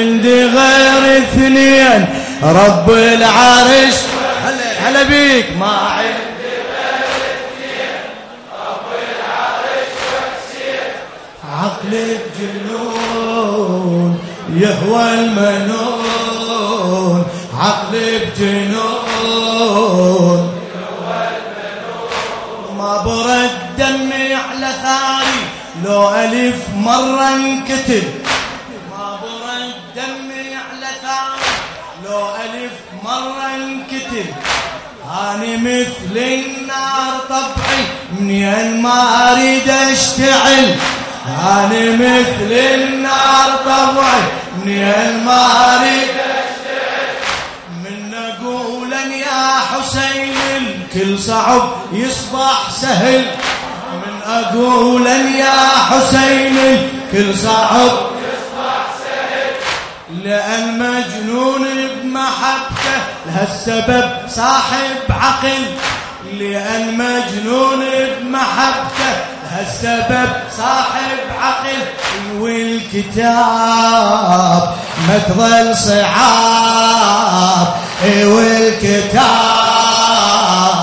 عندي غير اثنين رب العرش هلا بيك ما عندي غير اثنين رب العرش وحسين عقلي بجنون يهوى المنون عقلي بجنون يهوى المنون ما برد دمي على ثاري لو ألف مرة انكتب ما برد دمي على ثاري لو ألف مرة انكتب أنا مثل النار طبعي منين ما أريد أشتعل أنا مثل النار طبعي منين ما أريد أشتعل من أقولا يا حسين الكل صعب يصبح سهل من أقولا يا حسين الكل صعب يصبح سهل لأن مجنون بمحبته لهالسبب صاحب عقل لأن مجنون بمحبته لهالسبب صاحب عقل والكتاب ما تظل صعاب والكتاب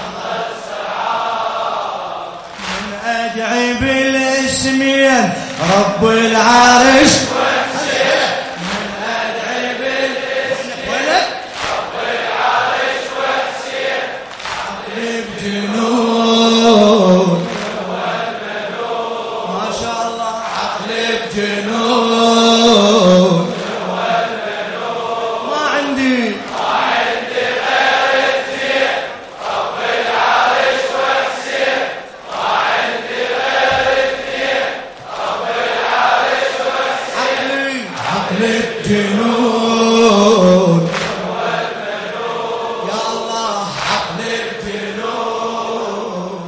من أدعي بالاسمين رب العرش جنون يا الله عقل الجنون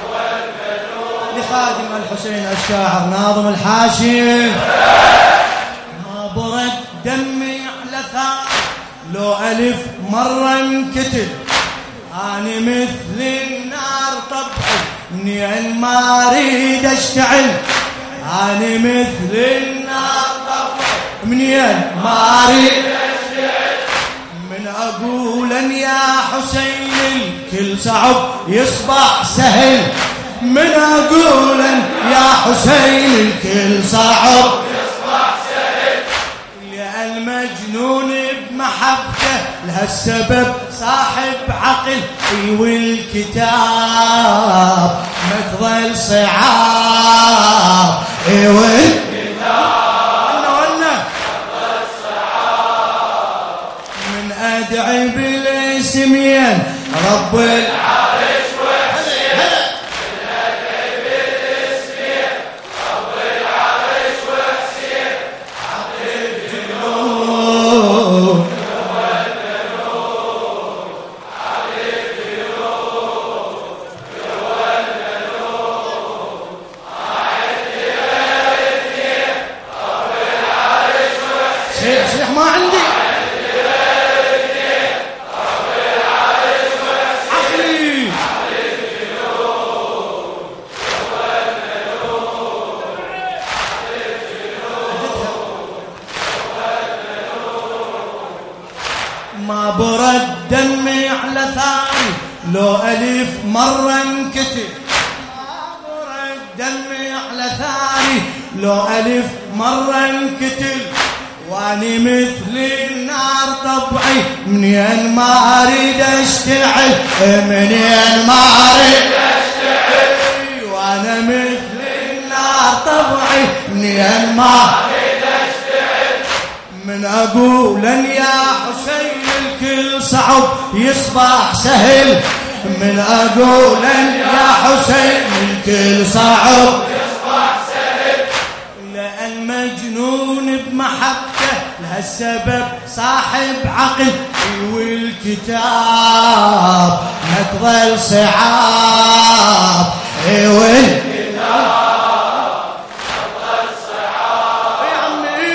لخادم الحسين الشاعر ناظم الحاشي ما برد دمي على ثار لو ألف مرة انكتب أنا مثل النار طبعي منين ما أريد أشتعل أنا مثل النار منين ما أريد أشتعل من أقولا يا حسين الكل صعب يصبح سهل من أقولا يا حسين الكل صعب يصبح سهل لأن مجنون بمحبته لهالسبب صاحب عقل والكتاب ما تظل صعاب أدعي بالاسمين رب العرش وحسين أدعي بالاسمين رب العرش وحسين عقل الجنون يهوى المنون عقل الجنون يهوى المنون ما عندي غير اثنين رب العرش وحسين صيح ما عندي ما برد دمي على ثاني لو ألف مرة انكتب ما برد دمي على ثاني لو ألف مرة انكتب واني مثل النار طبعي منين ما أريد أشتعل منين ما أريد أشتعل وانا مثل النار طبعي منين ما أريد أشتعل من أقولا يا حسين الكل صعب يصبح سهل من أقولا يا حسين الكل صعب يصبح سهل لأن مجنون بمحبته لهالسبب صاحب عقل والكتاب ما تظل صعاب والكتاب ما تظل صعاب يا عمي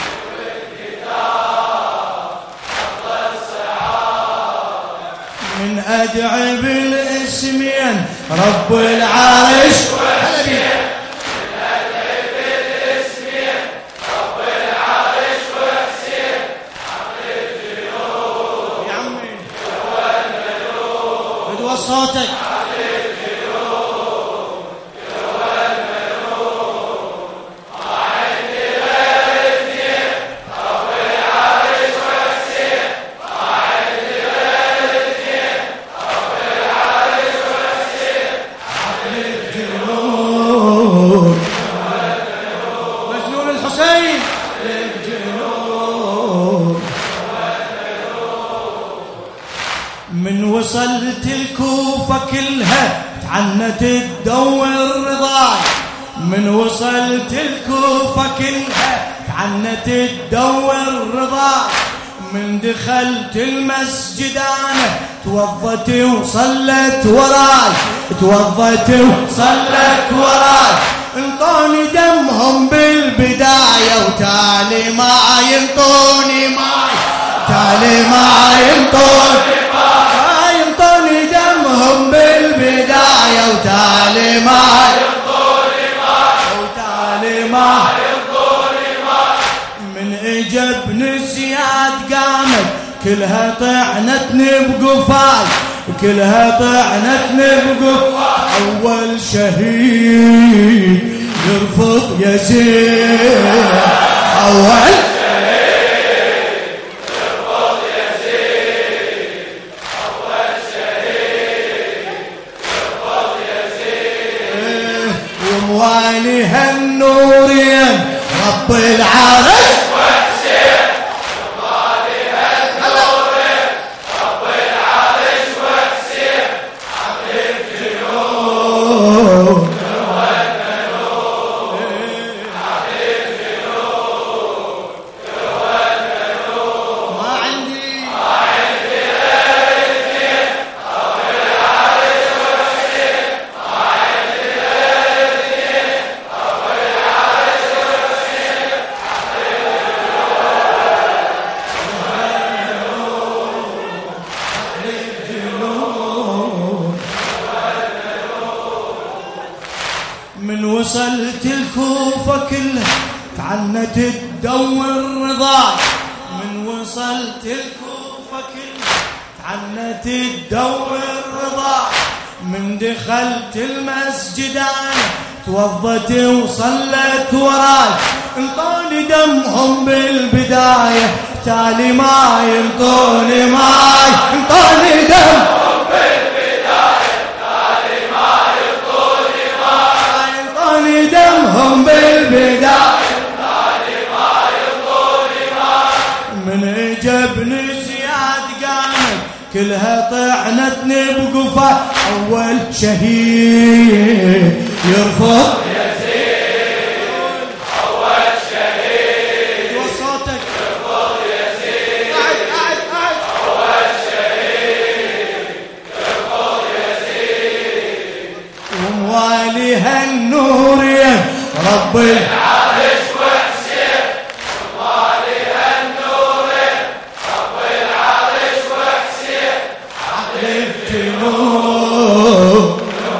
والكتاب ما تظل صعاب من أدعي بالاسمين رب العرش وحسين صوتك. مجنون الحسين من وصلت الكوفة كلها تعنت تدور رضاي. من وصلت الكوفة كلها تعنت تدور رضاي. من دخلت المسجد انا توضت وصلت وراي. توضت وصلت وراي. انطوني دمهم بالبداية وتالي ما ينطوني ماي. تالي ما ينطوني ماي. ينطوني دمهم بالبداية وتالي ما ينطوني ماي. وتالي ما ينطوني ماي. من اجا ابن زياد قامت كلها طعنتني بقفاي. كلها طعنتني بقفاي. اول شهيد يرفض يزيد. اول شهيد يرفض يزيد. اول شهيد يرفض يزيد. وموالي هالنورين رب العرش وحسين. وموالي هالنورين رب العرش وحسين. عقل الجنود وصلت الكوفة كلها تعنت تدور رضاي. من وصلت الكوفة كلها تعنت تدور رضاي. من دخلت المسجد انا توضت وصلت وراي. انطوني دمهم بالبداية تالي ما ينطوني ماي. انطوني دمهم بالبداية تالي ما ينطوني ماي. انطوني دمهم بالبداية تالي ما ينطوني ماي. من اجا ابن زياد قامت كلها طعنتني بقفا. اول شهيد يرفض يزيد. اول شهيد وصوتك يرفض يزيد. قعد. اول شهيد يرفض يزيد. وموالي هالنورين رب العرش وحسين. وموالي هالنورين رب العرش وحسين. عقل الجنود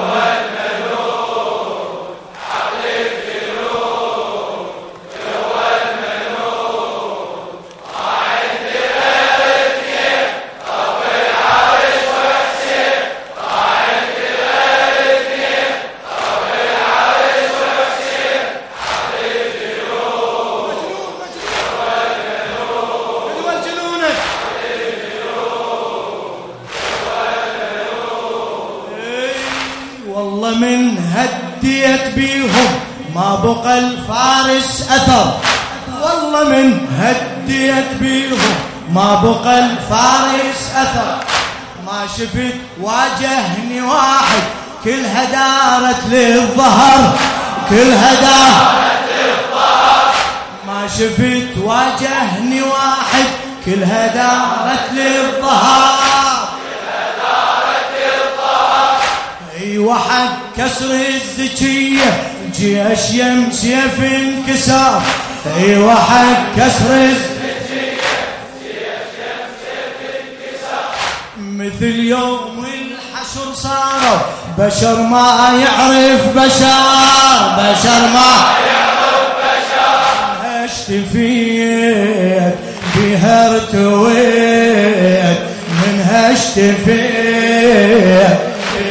من هديت بيهم ما بقى الفارس أثر. والله من هديت بيهم ما بقى الفارس أثر. ما شفت واجهني واحد كلها دارت للظهر. كلها دارت للظهر. ما شفت واجهني واحد كلها دارت للظهر. وحق كسر الزكية جيش يمسيف انكسار. ايوه حق كسر الزكية جيش يمسيف انكسار. مثل يوم الحشر صاروا بشر ما يعرف بشر. بشر ما يعرف بشر. اشتفيت بها ارتويت منها اشتفيت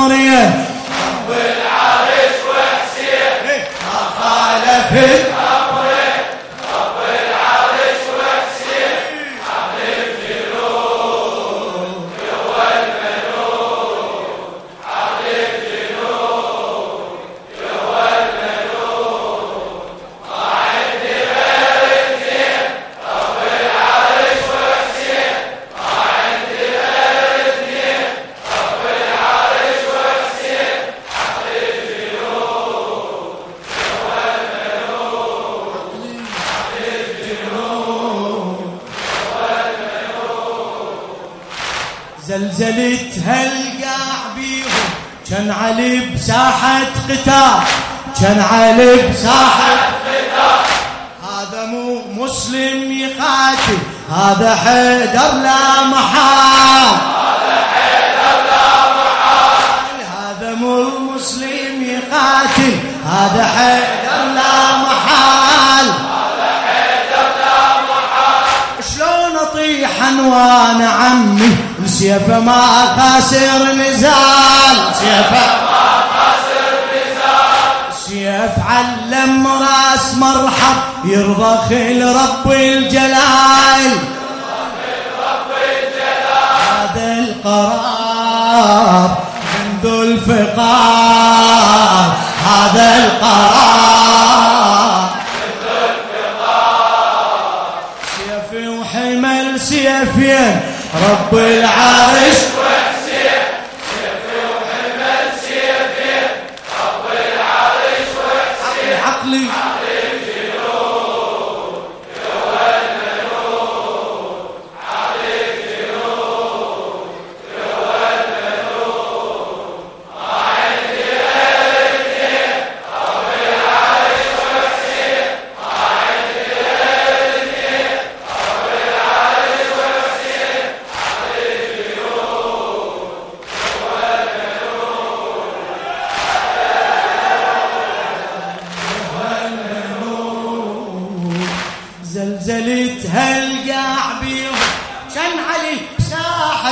أمرين رب العرش وحسين ما خالفت أمرين رب العرش وحسين حبيب جنود هو الملوك حبيب جنود هو الملوك ما عندي غير اثنين رب العرش وحسين ما عندي غير اثنين رب العرش وحسين حبيب جنود هو الملوك حبيب جنود زلزلتها القاع بيهم كان علي بساحة قتال كان علي بساحة ختام هذا مو مسلم يقاتل هذا حيدر لا محال هذا حيدر لا محال هذا مو مسلم يقاتل هذا حيدر لا محال هذا حيدر لا محال شلون اطيح وانا عمي سيفه ما خاسر نزال سيفه ما خسر نزال سيف علم راس مرحب يرضى خيل رب الجلال رب الجلال هذا القرار من ذو الفقار هذا القرار سيفي وحمل سيفين رب العرش وحسين سيفي وحمل سيفين رب العرش وحسين عقلي حبيب جنود هو الملوك حبيب جنود هو الملوك ما عندي غير اثنين رب العرش وحسين ما عندي غير اثنين رب العرش وحسين حبيب جنود هو زلزلتها القاع بيهم كان علي بساحة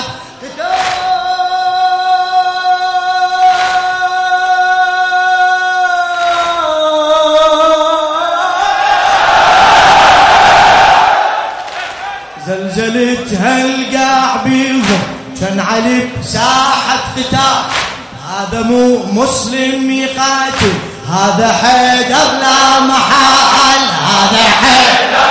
زلزلتها القاع بيهم كان علي بساحة قتال هذا مو مسلم يقاتل هذا حيدر لا محال هذا حيدر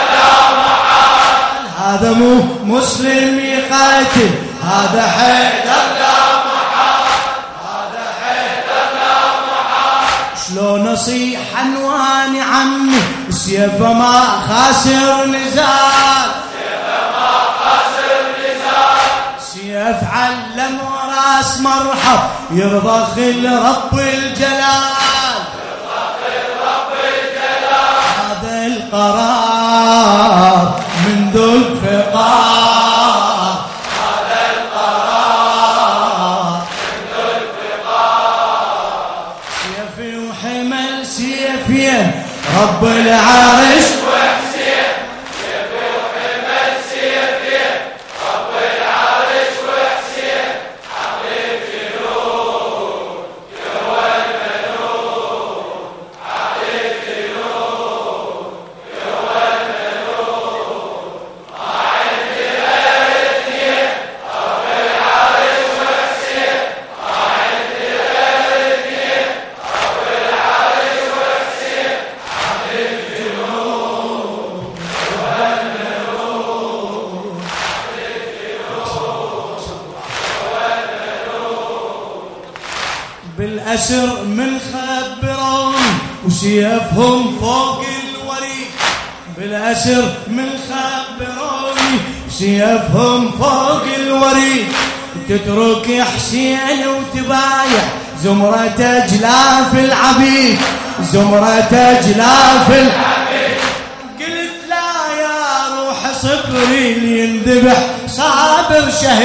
هذا مو مسلم يقاتل هذا حيدر لا محال هذا حيدر لا محال شلون اصيح عنواني عمي سيفه ما خاسر نزال سيفه ما خسر نزال سيف علم وراس مرحب يرضى خل رب الجلال رب الجلال هذا القرار من ذو الفقار هذا القرار من ذو الفقار سيفي وحمل سيفين رب العرش وحسين سيفي وحمل سيفين رب العرش وحسين حبيب جنود هو الملوك حبيب جنود هو الملوك ما عندي غير اثنين رب العرش وحسين ما عندي غير اثنين رب العرش وحسين حبيب جنود هو الملوك حبيب جنود هو الملوك بالأسر من خبرون وسيفهم فوق الوريد بالأسر من خبروني سيفهم فوق الوريد تترك حسين وتبايع زمرة أجلاف العبيد زمرة أجلاف العبيد قلت لا يا روح صبري اللي ينذبح صابر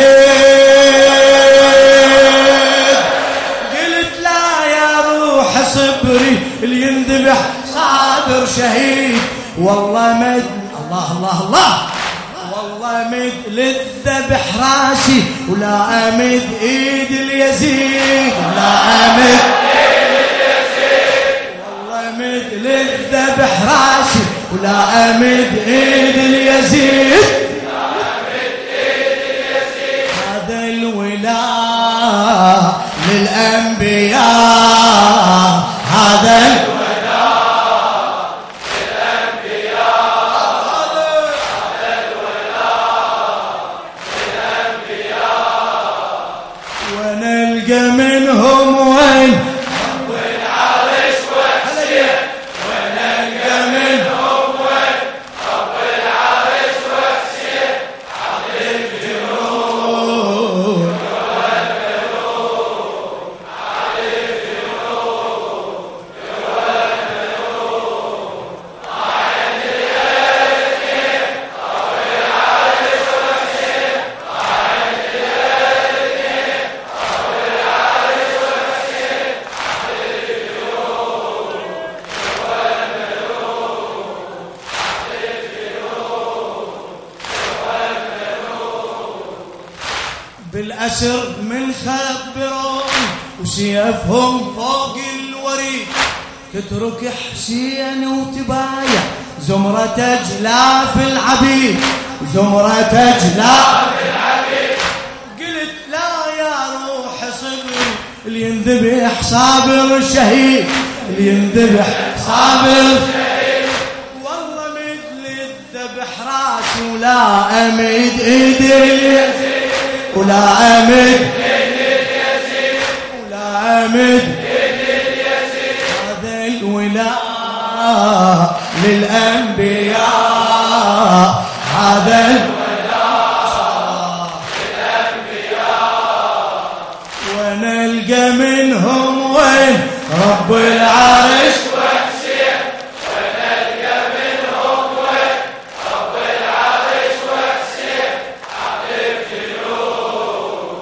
شهيد قلت لا يا روح صبري اللي ينذبح صابر شهيد والله مد الله الله الله والله مثل الذبح راسي ولا أمد إيد اليزيد ولا أمد والله مثل الذبح راسي ولا أمد إيد اليزيد هذا الولاء للأنبياء هذا منهم وين رب العرش وحسين ونلقى منهم وين رب العرش وحسين عظيم جنود عظيم جنود راعي الاثنين رب العرش وحسين راعي الاثنين بالأسر من خبرون وسيفهم فوق الوريد تترك حسين وتبايع زمرة أجلاف العبيد زمرة أجلاف العبيد قلت لا يا روح صبري اللي ينذبح صابر شهيد اللي ينذبح صابر شهيد والله مثل الذبح راسي ولا أمد إيد اليزيد ولا أمد ولا أمد هذا الولاء للأنبياء هذا الولاء للأنبياء ونلقى منهم وين رب العرش وحسين ونلقى منهم وين رب العرش وحسين عظيم جنود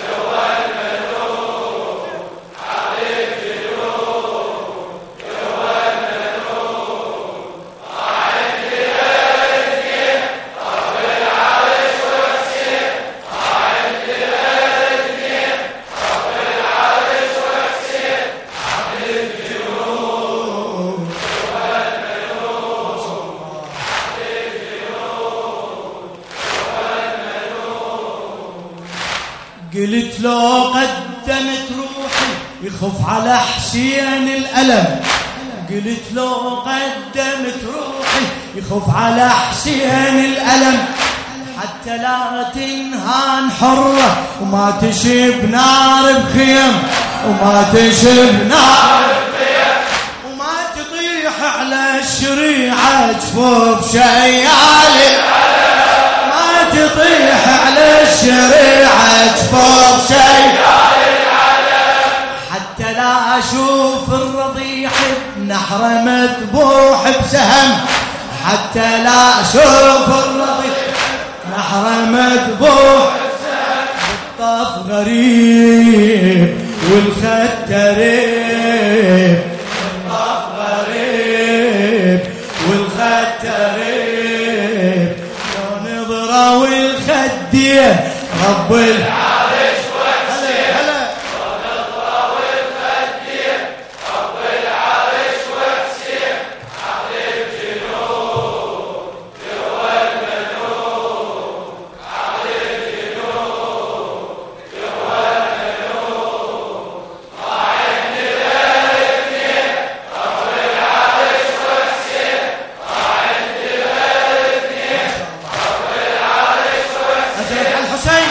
قلت لو قدمت روحي يخف على حسين الألم قلت لو قدمت روحي يخف على حسين الألم حتى لا تنهان حرة وما تشب نار بخيم وما تشب نار بخيم وما تطيح على الشريعة جفوف شيال ما تطيح على الشريعة جفوف شيال حتى لا أشوف الرضيع بنحر مذبوح بسهم حتى لا أشوف الرضيع نحر مذبوح بالطف غريب والخد ريب بالطف غريب والخد ريب لو نظرة والخدين رب العرش وحسين لو نظرة والخدين رب العرش وحسين عظيم جنود جوا المنون عظيم جنود جوا المنون راعي الاثنين رب العرش وحسين راعي الاثنين رب العرش وحسين أجرك الحسين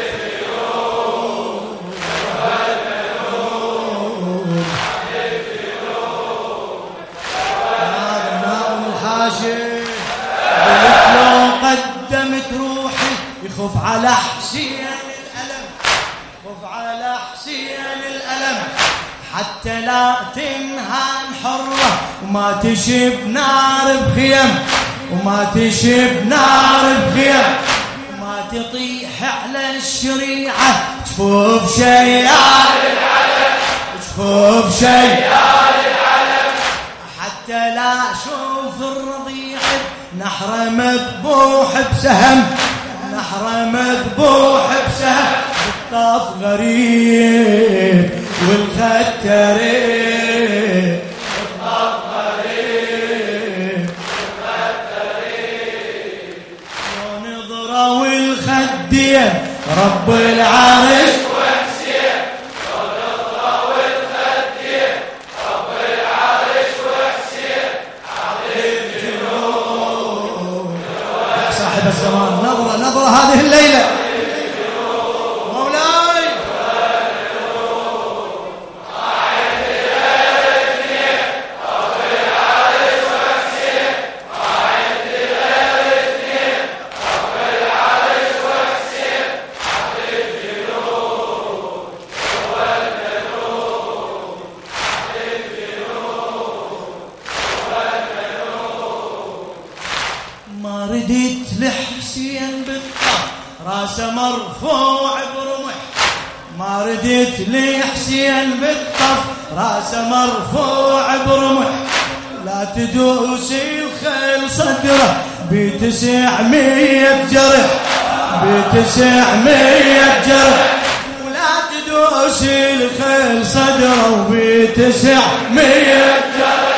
قلت لو قدمت روحي يخف على حسين الألم يخف على حسين الألم حتى لا تنهان حرة وما تشب نار بخيم وما تشب نار بخيم وما تطيح على الشريعة جفوف شيال العلم جفوف شيال العلم حتى حتى لا اشوف الرضيع نحره مذبوح بسهم، نحره مذبوح بسهم، بالطاف غريب والخد تريب، بالطاف غريب والخد تريب، ونظره والخدين رب العرش وحسين، ونظره والخدين رب العرش وحسين، عظيم جنود صاحب الزمان. نظرة نظرة هذه الليلة مولاي ما رديت لحسين بالطف راسه مرفوع برمح، ما رديت لحسين بالطف راسه مرفوع برمح، لا تدوس الخيل صدره ب900 جرح، ب900 جرح، ولا تدوس الخيل صدره ب900 جرح،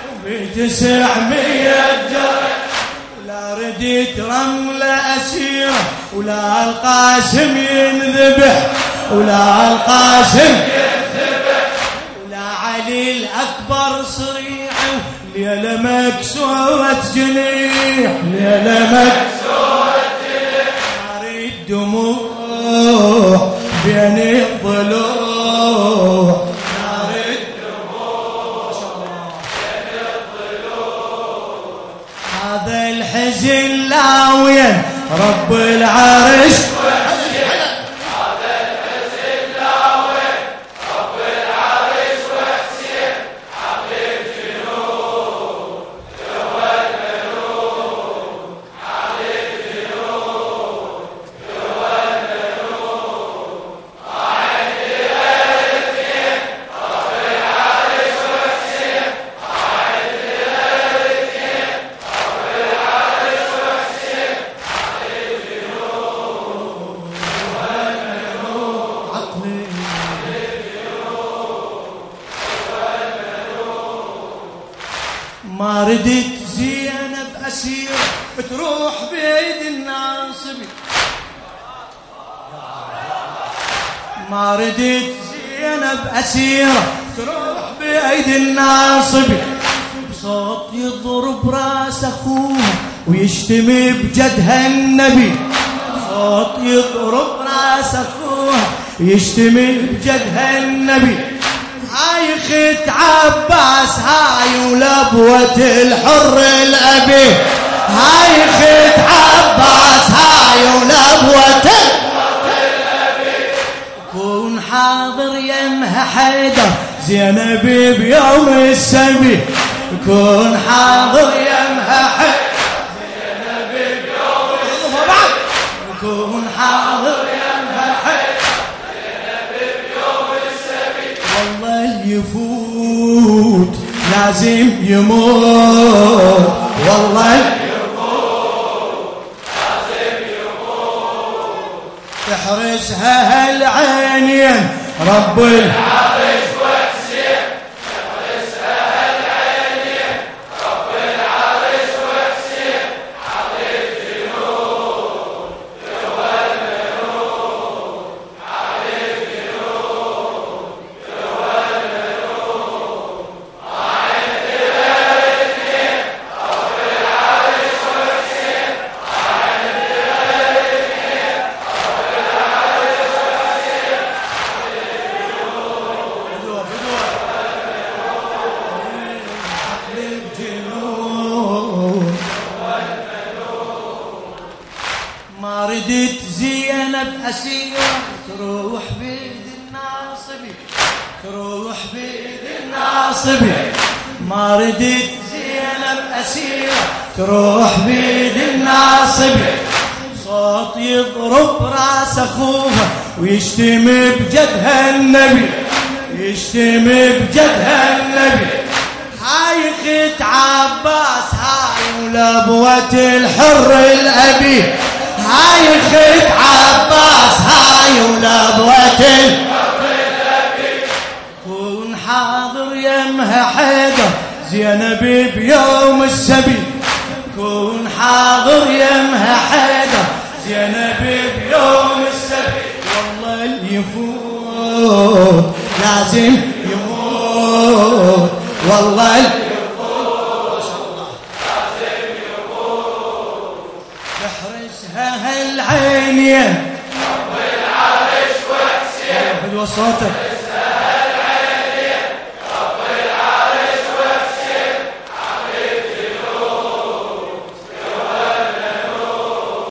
ب900 جرح، لا رديت رملة أسيرة ولا القاسم ينذبح، ولا القاسم ينذبح، ولا علي الأكبر صريع ليلة مكسورة جنيح، ليلة مكسورة جنيح، نار الدموع بين الضلوع، نار الدموع بين الضلوع، هذا الحزن لاوين رب العرش وحسين، هذا الحزن لاوين رب العرش وحسين، حبيب جنود جوا المنون، حبيب جنود جوا المنون، قاعد ليلة الاثنين رب العرش وحسين، قاعد ليلة الاثنين رب العرش وحسين، حبيب جنود جوا المنون، عقلي حبيب جنود جوا المنون. ما ردت زينب أسير تروح بيد الناصبي، ما ردت زينب أسيرة تروح بيد الناصبي، بصوت يضرب راس أخوها ويشتمي بجدها النبي، صوت يضرب راس أخوها ويشتمي بجدها النبي، هاي خت عباس هاي ولبوة الحر الأبي، هاي خت عباس هاي ولبوة الحر الأبي، كون حاضر يمها حيدر زينب بيوم السبي، كون حاضر يمها حيدر زينب بيوم السبي، كون حاضر يمها حيدر زينب بيوم السبي، والله اللي يفوت لازم يموت، والله يموت لازم يموت، تحرسها هالعينين رب العرش وحسين، تحرسها هالعينين رب العرش وحسين، حبيب جنود جوا المنون، حبيب جنود جوا المنون، قاعد ليلة الاثنين رب العرش وحسين، قاعد ليلة الاثنين رب العرش وحسين، حبيب جنود حبيب جنود. ما ردت زينب أسيرة تروح بيد الناصبي، تروح بيد الناصبي، ما ردت زينب أسيرة تروح بيد الناصبي، صوت يضرب راس أخوها ويشتمي بجدها النبي، يشتمي بجدها النبي، هاي خت عباس هاي ولبوة الحر الأبي، هاي خت عباس هاي ولبوة الحر الأبي، كون حاضر يمها حيدر زينب بيوم السبي، كون حاضر يمها حيدر زينب بيوم السبي، والله اللي يفوت لازم يموت، والله اللي يفوت ما شاء الله لازم يموت، تحرسها هالعينين رب العرش وحسين، فدوى صوتك